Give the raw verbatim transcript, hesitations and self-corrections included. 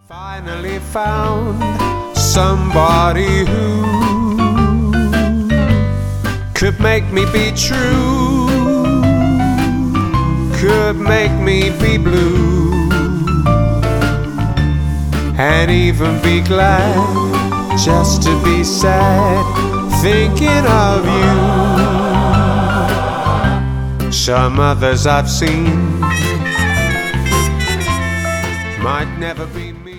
Finally found somebody who could make me be true, could make me be blue, and even be glad just to be sad thinking of you. Some others I've seen might never be me.